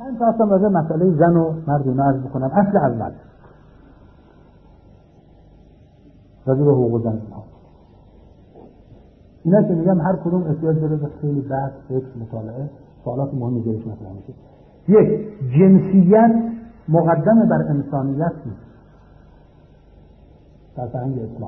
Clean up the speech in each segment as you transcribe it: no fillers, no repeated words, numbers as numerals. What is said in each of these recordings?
من خواستم راجع به مسئله زن و مرد رو عرض بکنم. اصل اول راجع به حقوق زن اینا که میگم هر کدوم احتیاج داره به خیلی بحث، فکر، مطالعه، سوالات مهمی جایش مطرح میشه. یک، جنسیت مقدم بر انسانیت نیست در فرهنگ اسلام.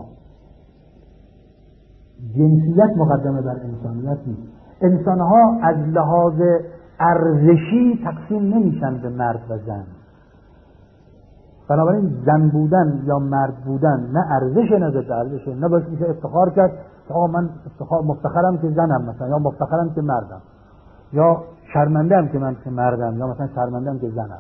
جنسیت مقدم بر انسانیت نیست. انسانها از لحاظ ارزشی تقسیم نمیشن به مرد و زن. بنابراین زن بودن یا مرد بودن نه ارزش نه ضد ارزشه، نه باید میشه افتخار کرد آقا من مفتخرم که زنم مثلا، یا مفتخرم که مردم، یا شرمنده‌ام که من که مردم، یا مثلا شرمنده‌ام که زنم.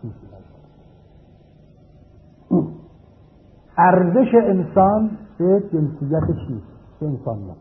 ارزش انسان به جنسیتش نیست، به انسانیت.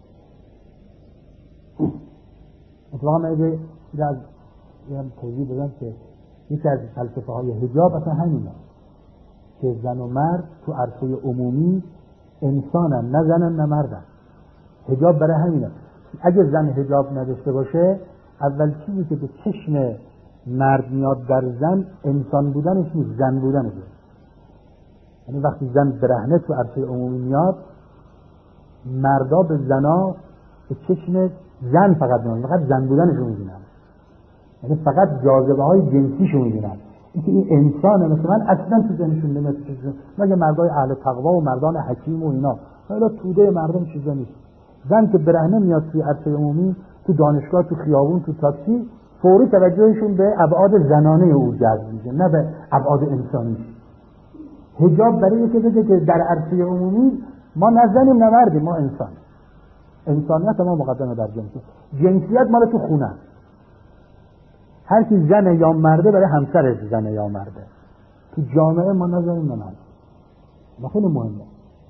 اتفاقا من یه توضیح بدم که یکی از فلسفه های حجاب اصلا همینه که زن و مرد تو عرصه عمومی انسانن، نه زنن نه مردن. حجاب برای همینه. اگه زن حجاب نداشته باشه، اول چیزی که به چشم مرد میاد در زن انسان بودنش نیست، زن بودنشه. یعنی وقتی زن برهنه تو عرصه عمومی میاد، مردا به زنا به چشم زن فقط میاد، فقط زن بودنشو میبینن، یعنی فقط جاذبه های جنسیشو میبینن. اینکه این انسانه مثل من اصلا تو ذهنشون نمیاد. مگه مردای اهل تقوا و مردان حکیم و اینا، حالا توده مردم چیزا نیست. زن که برهنه میاد توی عرصه عمومی، تو دانشگاه، تو خیابون، تو تاکسی، فوری توجهشون به ابعاد زنانه او جذب میشه، نه به ابعاد انسانی. حجاب برای که بگه که در عرصه عمومی ما نه زنیم نه مردیم، ما انسان. انسانیت ما مقدمه در جنسیت. جنسیت مال تو خونه. هر کی زنه یا مرده برای همسرش زنه یا مرده. تو جامعه ما نه زنیم نه مرد. ما خیلی مهمه.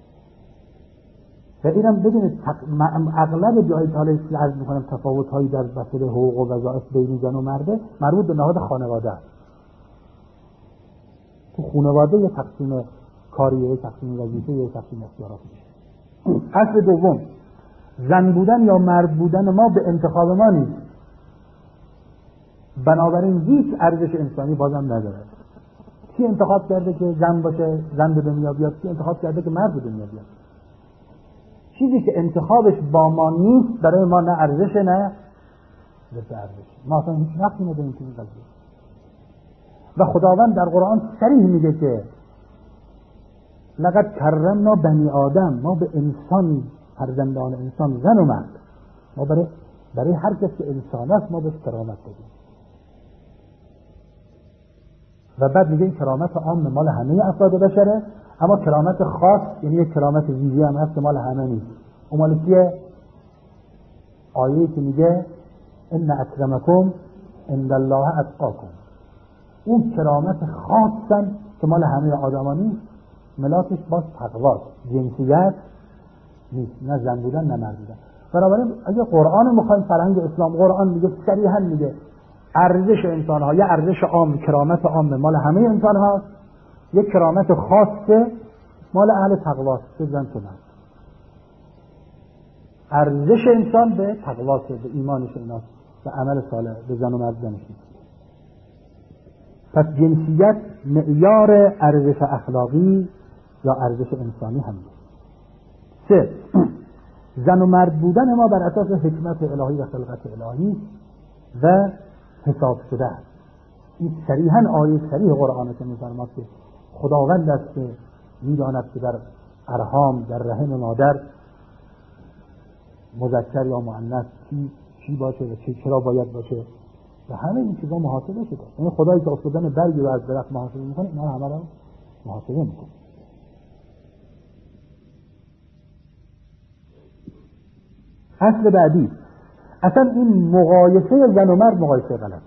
و اینم بدونید اغلب جایی که حالا عرض میکنم تفاوت‌هایی در مسئله حقوق و وظایف بین زن و مرده مربوط به نهاد خانواده است. تو خانواده یه تقسیم کاریه، یه تقسیم وظیفه، یه تقسیم اختیارات میشه. اصل دوم، زن بودن یا مرد بودن ما به انتخاب ما نیست. بنابراین هیچ ارزش انسانی بازم نداره. کی انتخاب کرده که زن باشه، زن به دنیا بیاد؟ کی انتخاب کرده که مرد به دنیا بیاد؟ چیزی که انتخابش با ما نیست برای ما نه ارزش نه ضد ارزش. ما اصلا هیچ نقصی نداریم تو این قضیه. و خداوند در قرآن صریح میگه که لقد کرمنا بنی آدم، ما به انسان، فرزندان انسان، زن و مرد، ما برای هر کس که انسان است ما بهش کرامت دادیم. و بعد میگه این کرامت عام مال همه افراد بشره، اما کرامت خاص یعنی یک کرامت ویژه هم هست که مال همه نیست. اون مال کیه؟ آیه‌ای که میگه ان اکرمکم عند الله اتقاکم. اون کرامت خاصن که مال همه آدما نیست، ملاکش باز تقواست، جنسیت نیست، نه زن بودن نه مرد بودن. بنابراین اگه قرآن میخوایم فرهنگ اسلام، قرآن میگه صریحا میگه ارزش انسان ها، یا ارزش عام، کرامت عام مال همه انسان ها، یک کرامت خاصه مال اهل تقواست، به زن تو مرد. ارزش انسان به تقواست، به ایمانش ایناست، به عمل صالح، به زن و مرد زنش. پس جنسیت معیار ارزش اخلاقی یا ارزش انسانی هم نیست. 3. زن و مرد بودن ما بر اساس حکمت الهی و خلقت الهی و حساب شده است. این صریحاً آیه صریح قرآن که می‌فرماید که خداوند است که می‌داند که در ارحام، در رحم مادر مذکر یا مؤنث چی باشه و چرا باید باشه و همه این چیزا محاسبه شده. یعنی خدایی که افتادن برگی رو از درخت محاسبه میکنه، اینا همه رو محاسبه میکنه. اصل بعدی، اصلا این مقایسه زن و مرد مقایسه غلط.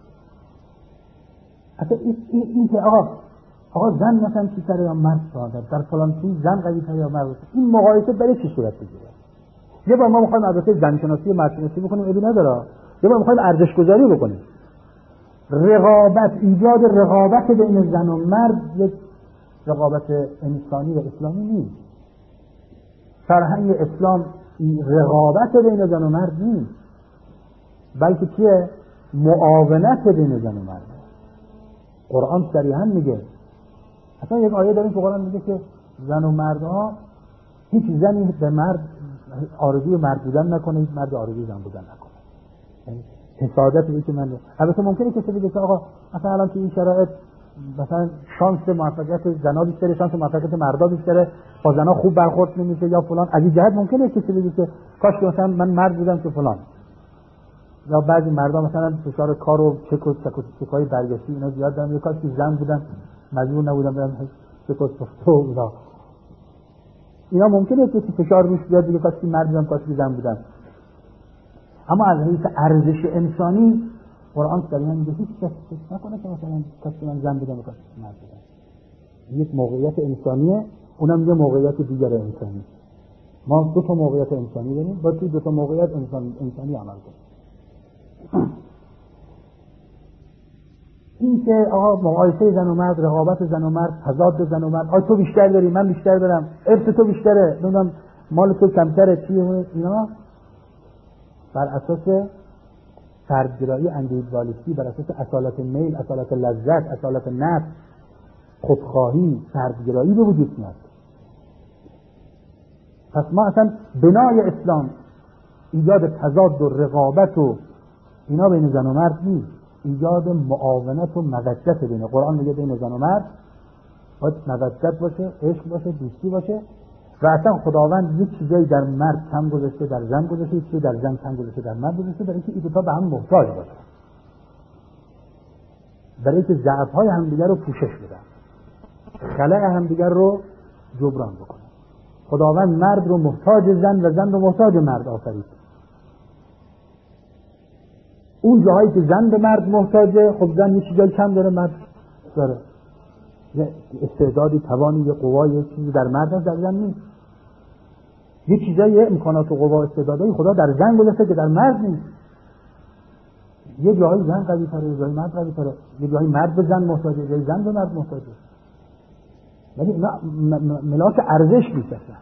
اصلا این که آقا زن مثلا چی تره یا مرد ساده، در فلان چیز زن قوی تره یا مرد، این مقایسه برای چی صورت بگیره؟ یه بار ما میخوایم البته زن شناسی و مرد شناسی بکنیم، ابی نداره. یه بار میخوایم ارزش گذاری بکنیم. رقابت، ایجاد رقابت بین زن و مرد یک رقابت انسانی و اسلامی نیست. فرهنگ اسلام رقابت بین زن و مرد نیست، بلکه چیه؟ معاونت بین زن و مرد. قرآن صریحا میگه، اصلا یک آیه داریم تو قرآن میگه که زن و مردها، هیچ زنی به مرد آرزوی مرد بودن نکنه، هیچ مرد آرزوی زن بودن نکنه. یعنی حسادت این که من البته ممکنه کسی بگه که آقا مثلا الان تو این شرایط مثلا شانس موفقیت زنا بیشتره، شانس موفقیت مردا بیشتره، با زنا خوب برخورد نمیشه یا فلان، از این جهت ممکنه کسی بگه که کاش که مثلا من مرد بودم که فلان. یا بعضی مردا مثلا فشار کار و چکای برگشتی اینا زیاد دارن، کاش که زن بودن مجبور نبودم برم چکو سفتو. اینا ممکنه که فشار روش بیاد دیگه، کاش که مرد بودم کاش که زن بودم. اما از حیث ارزش انسانی قرآن صریحا میگه هیچ کس فکر نکنه که مثلا کاش که من زن بودم کاش که مرد بودم. یک موقعیت انسانیه، اونم یه موقعیت دیگر انسانی. ما دو تا موقعیت انسانی داریم، با توی دو تا موقعیت انسانی عمل کنیم. این که آقا مقایسه زن و مرد، رقابت زن و مرد، تضاد زن و مرد، آ تو بیشتر داری من بیشتر دارم، ارث تو بیشتره، نمیدونم مال تو کمتره، چیه، اینا بر اساس فردگرایی، اندیدوالیستی، بر اساس اصالت میل، اصالت لذت، اصالت نفس، خودخواهی، فردگرایی به وجود میاد. پس ما اصلا بنای اسلام ایجاد تضاد و رقابت و اینا بین زن و مرد نیست، ایجاد معاونت و مودت بین. قرآن میگه بین زن و مرد باید مودت باشه، عشق باشه، دوستی باشه. و اصلا خداوند یک چیزایی در مرد کم گذاشته در زن گذاشته، یک چیزی در زن کم گذاشته در مرد گذاشته، برای اینکه این دو تا به هم محتاج باشن، برای اینکه ضعف‌های همدیگر رو پوشش بدن، خلأ همدیگر رو جبران بکنن. خداوند مرد رو محتاج زن و زن رو محتاج مرد آفرید. اون جاهایی که زن به مرد محتاجه، خب زن یه چیزایی کم داره مرد داره، یه استعدادی، توانی، یه قوایی، یه چیزی در مرد هست در زن نیست. یه چیزایی، امکانات و قوا و استعدادایی خدا در زن گذاشته که در مرد نیست. یه جاهایی زن قوی تره، یه جایی مرد قوی تره، یه جاهایی مرد به زن محتاجه، یه جایی زن به مرد محتاجه. ولی اینا ملاک ارزش نیست اصلا.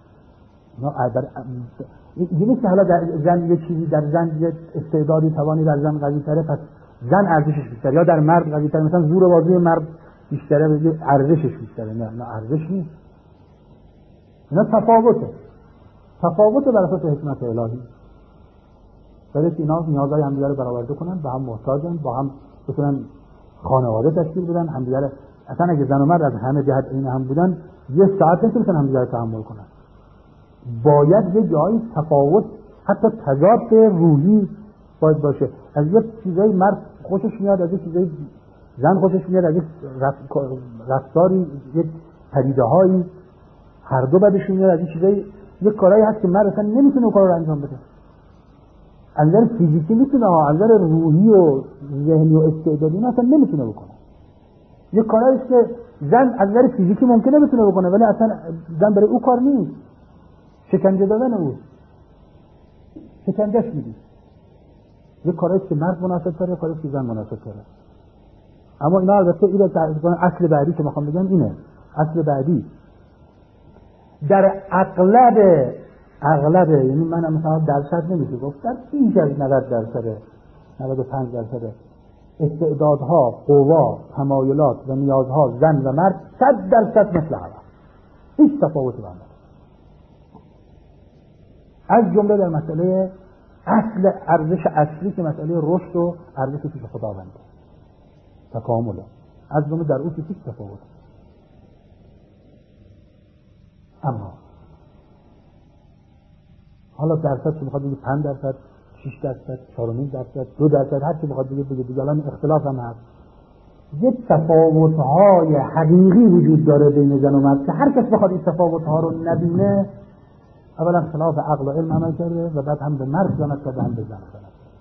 این نیست که حالا در زن یه چیزی در زن یه استعدادی، توانی در زن قوی تره پس زن ارزشش بیشتره، یا در مرد قوی تره مثلا زور بازوی مرد بیشتره بگه ارزشش بیشتره. نه ارزش نیست، اینا تفاوته بر اساس حکمت الهی. برای که اینا نیازهای همدیگه رو برآورده کنن، با هم محتاجن، با هم بتونن خانواده تشکیل بدن همدیگه. اصلا اگه زن و مرد از همه جهت این هم بودن یه ساعت نمیتونن همدیگه رو تحمل کنن. باید یه جایی تفاوت، حتی تضاد روحی باید باشه. از یه چیزای مرد خوشش میاد، از یه چیزای زن خوشش میاد، از یه رفتاری، یه پدیده‌هایی هر دو بدشون میاد، از یه چیزای، یه کارهایی هست که مرد اصلا نمیتونه اون کار رو انجام بده. از نظر فیزیکی میتونه، از نظر روحی و ذهنی و استعدادی اصلا نمیتونه بکنه. یه کارهایی است که زن از نظر فیزیکی ممکنه بتونه بکنه ولی اصلا زن برای او کار نیست. شکنجه دادن او، شکنجهش میدی. یه کارهایی که مرد مناسب تره، کارهایی که زن مناسب تره. اما اینا البته این رو اصل بعدی که میخوام بگم اینه. اصل بعدی در اغلب یعنی من مثلا درصد نمیشه گفت، در بیش از 90%، 95% استعدادها، قوا، تمایلات و نیازها زن و مرد 100% مثل هم، هیچ تفاوتی نداره. از جمله در مسئله اصل ارزش اصلی که مسئله رشد و ارزش پیش خداونده، تکامله، از جمله در اون هیچ تفاوت. اما حالا درصد چه میخواد بگه 5%، 6%، 4.5%، 2%، هر چی میخواد بگه دیگه، الان اختلاف هم هست. یه تفاوت‌های حقیقی وجود داره بین زن و مرد که هر کس بخواد این تفاوت‌ها رو نبینه، اولا خلاف عقل و علم عمل کرده و بعد هم به مرد خیانت کرده، هم به زن خیانت کرده.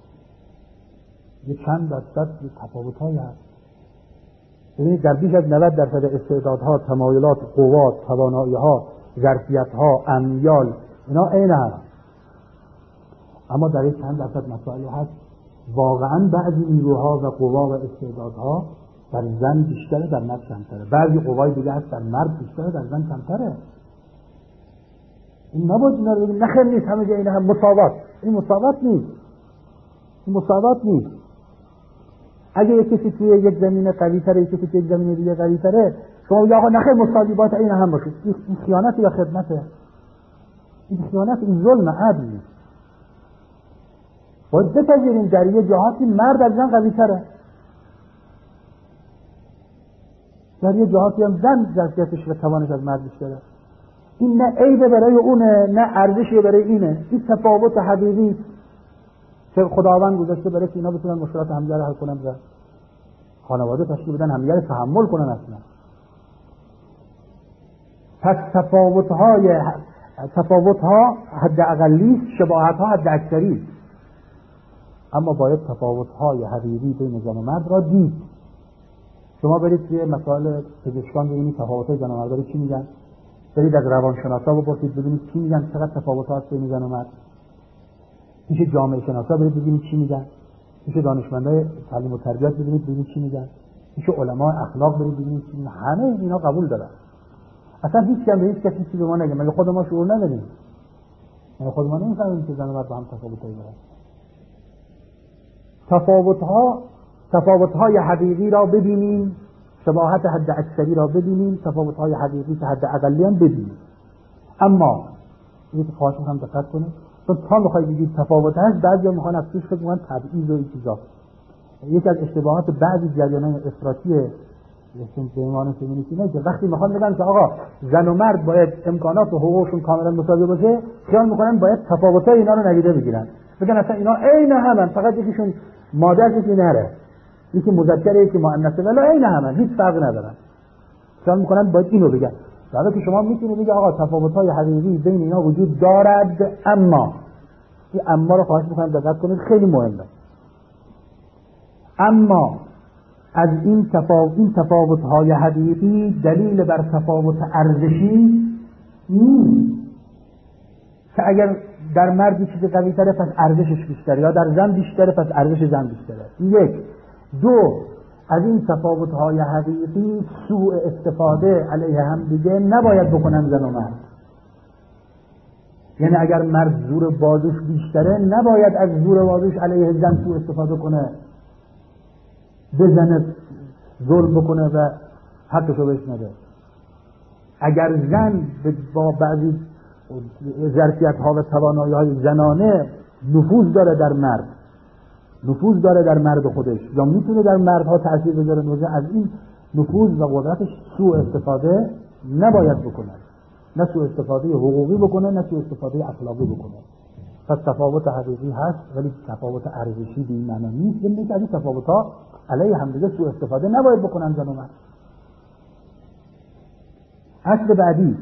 یه چند درصد تفاوت‌هایی هست. ببینید در بیش از 90% استعدادها، تمایلات، قوات، توانایی‌ها، ظرفیت‌ها، امیال اینا عین هم. اما در یک چند درصد مسائلی هست واقعاً بعضی نیروها و قوا و استعدادها در زن بیشتره، در مرد کمتره. بعضی قوای دیگه هست در مرد بیشتره، در زن کمتره. این نباید اینا رو بگیم نخیر نیست همه جا این هم مساوات. این مساوات نیست. اگه یک کسی توی یک زمینه قوی تره، یک کسی توی یک زمینه دیگه قوی تره، شما یا آقا نخیر مساویات این هم باشه. این خیانت یا خدمته؟ این خیانت، این ظلم عدل نیست. باید بپذیریم در یه جهاتی مرد از زن قوی تره، در یه جهاتی هم زن ظرفیتش و توانش از مرد بیشتره. این نه عیبه برای اونه، نه ارزشی برای اینه. این تفاوت حقیقی که خداوند گذاشته برای که اینا بتونن مشکلات همدیگه رو حل کنن و خانواده تشکیل بدن، همدیگه رو تحمل کنن. اصلا پس تفاوت‌ها حد اقلی، شباهت‌ها حد اکثری، اما باید تفاوت‌های حقیقی بین زن و مرد را دید. شما برید توی مسائل پزشکان ببینید تفاوت‌های زن و مرد رو چی میگن، برید از روانشناسا بپرسید ببینید چی میگن، چقدر تفاوت‌ها هست بین زن و مرد. پیش جامعه شناسا برید ببینید چی میگن، پیش دانشمندای تعلیم و تربیت ببینید چی میگن، پیش علماء اخلاق برید ببینید چی میگن. همه اینا قبول دارن. اصلا هیچ کم به هیچ کسی چیزی به ما نگه، مگه خود ما شعور نداریم؟ مگه خود ما نمی‌فهمیم که زن و مرد با هم تفاوت‌هایی دارن؟ تفاوت‌های حقیقی را ببینیم، شباهت حد اکثری را ببینیم، تفاوت‌های حقیقی که حد اقلی هم ببینیم. اما این خواهش می‌کنم دقت کنید، چون تا می‌خواید بگید تفاوت هست، بعضیا می‌خوان از توش فکر کنن تبعیض و این چیزا. یکی از اشتباهات بعضی جریان‌های افراطی ایمان فمینیستی نه که وقتی میخوان بگن که آقا زن و مرد باید امکانات و حقوقشون کاملا مساوی باشه، خیال میکنن باید تفاوت‌های اینا رو ندیده بگیرن، بگن اصلا اینا عین همن، فقط یکیشون مادر یکی نره، یکی مذکره یکی مؤنثه، ولی عین همن، هیچ فرقی ندارن. خیال میکنن باید اینو بگن. در حالی که شما میتونید بگید آقا تفاوت‌های حقیقی بین اینا وجود دارد، اما این اما رو خواهش میکنم دقت کنید، خیلی مهمه. اما از این تفاوت‌های حقیقی دلیل بر تفاوت ارزشی نیست که اگر در مرد چیز قوی تره پس ارزشش بیشتره، یا در زن بیشتره پس ارزش زن بیشتره. یک. دو، از این تفاوت‌های حقیقی سوء استفاده علیه هم دیگه نباید بکنن زن و مرد. یعنی اگر مرد زور بازوش بیشتره نباید از زور بازوش علیه زن سوء استفاده کنه، بزنه، ظلم بکنه و حقشو بهش نده. اگر زن با بعضی ظرفیت‌ها و توانایی‌های زنانه نفوذ داره در مرد خودش، یا میتونه در مردها تأثیر بذاره، از این نفوذ و قدرتش سوء استفاده نباید بکنه، نه سوء استفاده حقوقی بکنه، نه سوء استفاده اخلاقی بکنه. پس تفاوت حقیقی هست، ولی تفاوت ارزشی به این معنی نیست، یعنی که از این تفاوت‌ها علیه همدیگه سوء استفاده نباید بکنن زن و مرد. اصل بعدی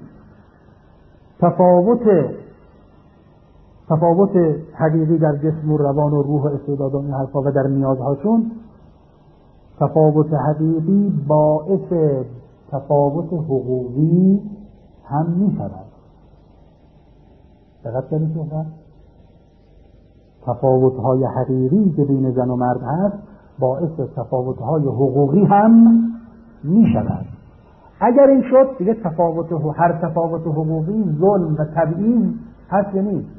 تفاوت حقیقی در جسم و روان و روح و استعداد و این حرفا و در نیازهاشون، تفاوت حقیقی باعث تفاوت حقوقی هم می شود. دقت کنید که تفاوت‌های حقیقی که بین زن و مرد هست باعث تفاوت‌های حقوقی هم می شود. اگر این شد دیگه هر تفاوت حقوقی ظلم و تبعیض هست یا نیست؟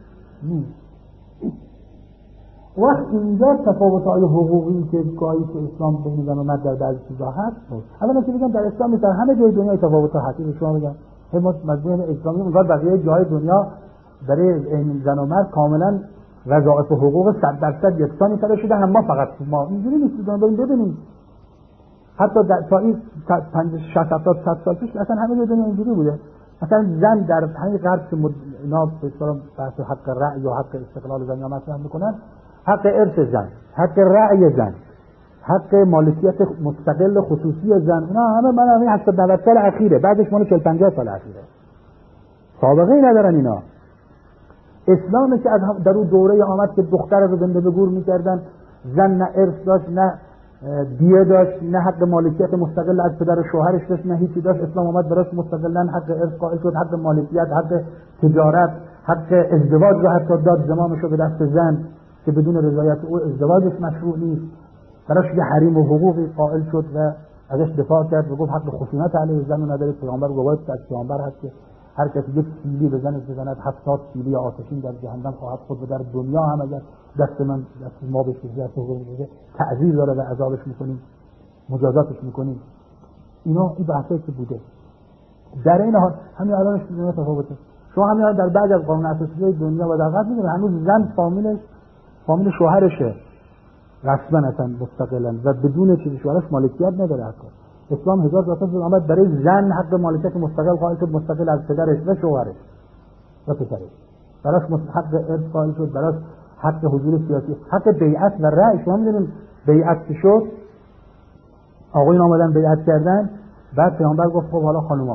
وقت اینجا تفاوت‌های حقوقی که گاهی تو اسلام بین زن و مرد در بعضی چیزا هست، اولا که بگم در اسلام در همه جای دنیا تفاوت‌ها هست. شما بگم ما مجموعه اسلامی میگه بقیه جای دنیا برای این زن و مرد کاملا وظایف و حقوق 100% یکسانی طرح شده، هم فقط ما اینجوری نیست. ببینید حتی تا این 60-70 سال پیش اصلا همه جای دنیا اینجوری بوده. مثلا زن در همین غرب که اینا به اصطلاح بحث حق رأی یا حق استقلال زن یا مطرح میکنن، حق ارث زن، حق رأی زن، حق مالکیت مستقل خصوصی زن، اینا همه من همین 80-90 سال اخیره، بعدش مال 40-50 سال اخیره، سابقه ای ندارن اینا. اسلامی که از در اون دوره آمد که دختر رو زنده به گور میکردن، زن نه ارث داشت، نه دیه داشت، نه حق مالکیت مستقل از پدر و شوهرش داشت، نه هیچی داشت. اسلام آمد براش مستقلا حق ارث قائل شد، حق مالکیت، حق تجارت، حق ازدواج رو حتی داد، زمامش رو به دست زن که بدون رضایت او ازدواجش مشروع نیست. براش یه حریم و حقوقی قائل شد و ازش دفاع کرد و گفت حق خشونت علیه زن رو نداره. پیامبر گواهی از پیامبر هست که هر کسی یک سیلی به زنش بزند 70 سیلی آتشین در جهنم خواهد خورد و در دنیا هم اگر دست ما بکشه، دست حقوق بکشه، تعذیر داره و عذابش میکنیم، مجازاتش میکنیم. اینا این بحثایی که بوده. در این حال همین الانش میونه تفاوته. شما همین الان در بعض از قانون اساسی دنیا و دقت می‌کنید هنوز زن فامیل شوهرشه رسما اصلا مستقلا و بدون چیزی شوهرش مالکیت نداره. حتی اسلام 1000 سال آمد برای زن حق مالکیت مستقل قائل شد، مستقل از پدرش و شوهرش و پسرش. براش حق ارث قائل شد، براش حق حضور سیاسی، حق بیعت و رأی. شما می‌دونید بیعت چی شد؟ آقایون اومدن بیعت کردن، بعد پیامبر گفت خب حالا خانوما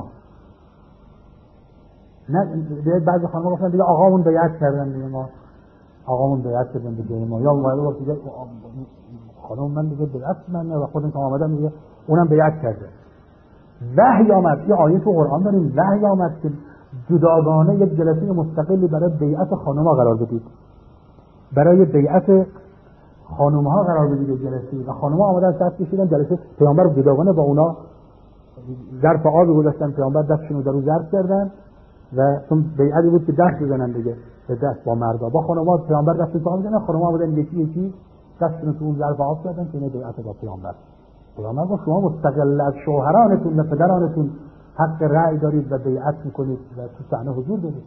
نه، بعضی خانم‌ها گفتن دیگه آقامون بیعت کردن دیگه، ما آقامون بیعت کردن دیگه ما، یا اومده گفت دیگه خانم من دیگه بیعت من و خودم که آمدم دیگه اونم بیعت کرده. وحی آمد، این آیه تو قرآن داریم، وحی آمد که جداگانه یک جلسه مستقلی برای بیعت خانم‌ها قرار بدید، برای بیعت خانم‌ها قرار بدید جلسه، و خانم‌ها آمدن صف کشیدن جلسه. پیامبر جداگانه با اونا ظرف آب گذاشتن، پیامبر دستشون رو در رو ظرف کردن و چون بیعتی بود که دست بزنن دیگه به دست با مردا، با خانم‌ها پیامبر دست تو آب بزنن، خانم‌ها بودن یکی دستشون تو اون ظرف آب کردن که اینه بیعت با پیامبر. پیامبر گفت شما مستقل از شوهرانتون و پدرانتون حق رأی دارید و بیعت میکنید و تو صحنه حضور دارید.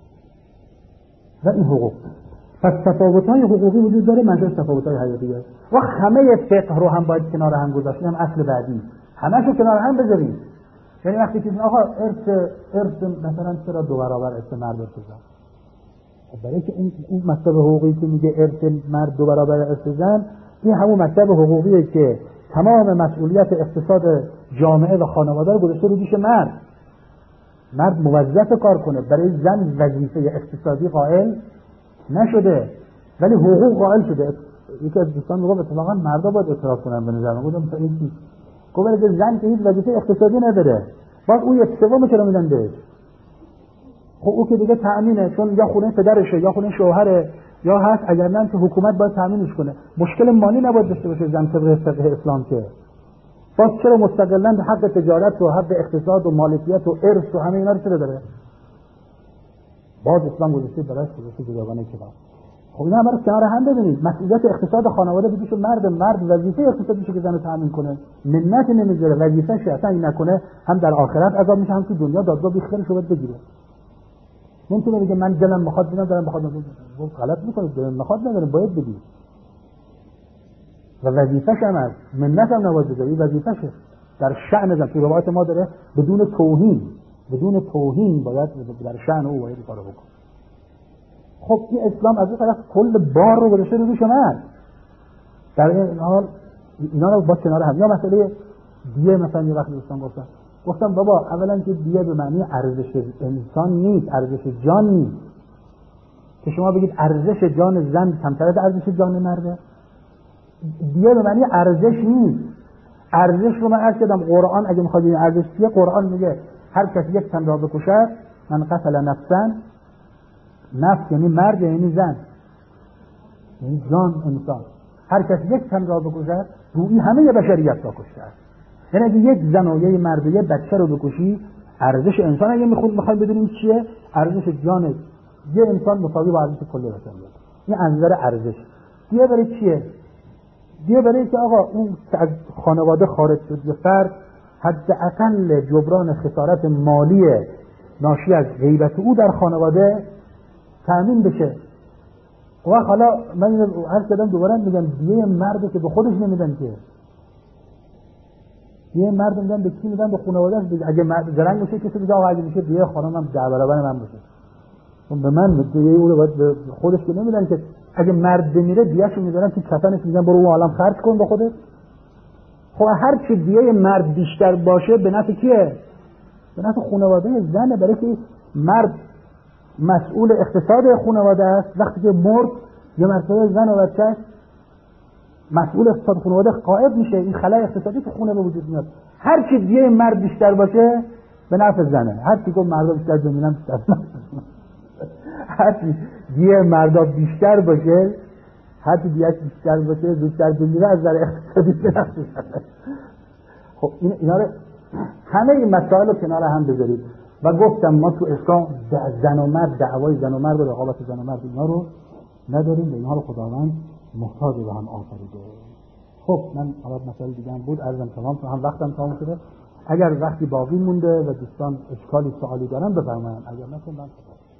و این حقوق، پس تفاوت‌های حقوقی وجود داره، منظور تفاوت‌های حیاتیه. و همه فقه رو هم باید کنار هم گذاشت. هم اصل بعدی همه‌شو کنار هم بذارید. یعنی وقتی که آقا ارث مثلا چرا 2 برابر ارث مرد بزن؟ برای که اون مطلب حقوقی که میگه ارث مرد 2 برابر ارث زن، این همون مطلب حقوقیه که تمام مسئولیت اقتصاد جامعه و خانواده رو گذاشته رو دوش مرد موظف کار کنه، برای زن وظیفه اقتصادی قائل نشده ولی حقوق قائل شده. یکی از دوستان میگه اتفاقا مردا باید اعتراف کنن به نظر من. گفتم این چی؟ گفت که زن که هیچ وظیفه اقتصادی نداره، باز اون یک سوم چرا میدن بهش؟ خب او که دیگه تأمینه، چون یا خونه پدرشه یا خونه شوهره یا هست، اگر نه که حکومت باید تأمینش کنه. مشکل مالی نباید داشته باشه زن طبق فقه اسلام. که باز چرا مستقلاً حق تجارت و حق اقتصاد و مالکیت و ارث و همه اینا رو چرا داره؟ باز اسلام گذاشته براش گذاشته جداگانه که خب اینا رو کنار هم ببینید. مسئولیت اقتصاد خانواده بدیش مرد وظیفه اقتصادیشه که زن رو تأمین کنه، منت نمیذاره، وظیفه‌شه. اصلا این نکنه هم در آخرت عذاب میشه هم تو دنیا دادگاه بیخیرش رو بگیره. نمیتونه بگه من دلم میخواد بدم دارم بخواد غلط میکنه، دلم میخواد نداره باید بدی. و وظیفه‌ش هم است، منت هم نباید بذاره، وظیفه‌شه در شأن زن. تو روایت ما داره بدون توهین باید در شأن او باید کارو بکنه. خب این اسلام از اون طرف کل بار رو گذاشته رو دوش مرد. در این حال اینا رو با کنار هم. یا مسئله دیه، مثلا یه وقت دوستان گفتم بابا اولا که دیه به معنی ارزش انسان نیست، ارزش جان نیست. که شما بگید ارزش جان زن کمتر از ارزش جان مرده. دیه به معنی ارزش نیست. ارزش رو من عرض کردم، قرآن اگه میخواد این ارزش چیه، قرآن میگه هر کسی یک تن را بکشد، من قتل نفسا، نفس یعنی مرد یعنی زن یعنی جان انسان، هر کسی یک تن را بکشد روی همه بشریت را کشته است. یعنی اگه یک زن و یک مرد و یک بچه رو بکشی، ارزش انسان اگه میخوایم بدونیم چیه، ارزش جان یه انسان مساوی با ارزش کل بشریت. این از نظر ارزش. دیگه برای چیه؟ دیگه برای که آقا اون از خانواده خارج شد یه فرد حداقل جبران خسارت مالی ناشی از غیبت او در خانواده تأمین بشه. و حالا من هر کدام دوباره میگم دیگه مردی که به خودش نمیدن، که دیگه مرد میدن به کی میدن؟ به خانواده‌اش. اگه مرد زرنگ باشه کسی دیگه آقا اگه میشه دیگه خانمم 10 برابر من باشه، چون به من دیگه اون رو باید به خودش که نمیدن. که اگه مرد بمیره دیگه‌شو میذارن تو کفنش، میگن برو اون عالم خرج کن به خودت. خب هر چی دیگه مرد بیشتر باشه به نفع کیه؟ به نفع خانواده زنه. برای که مرد مسئول اقتصاد خانواده است، وقتی که مرد یه مرتبه زن و بچه‌اش مسئول اقتصاد خانواده غائب میشه، این خلای اقتصادی تو خونه به وجود میاد. هر چی دیگه مرد بیشتر باشه به نفع زنه. هر چی که مردا بیشتر بمونن بیشتر، هر چی دیگه مردا بیشتر باشه، هر چی دیگه بیشتر باشه زودتر بمیره از نظر اقتصادی به نفع زنه. خب اینا رو همه این مسائل رو کنار هم بذارید. و گفتم ما تو اسلام زن و مرد، دعوای زن و مرد و رقابت زن و مرد اینا رو نداریم و اینها رو خداوند محتاج به هم آفریده. خب من حالا مسئله دیگه هم بود، عرضم تمام شد، هم وقتم تمام شده. اگر وقتی باقی مونده و دوستان اشکالی سوالی دارن بفرمایید، اگر نه من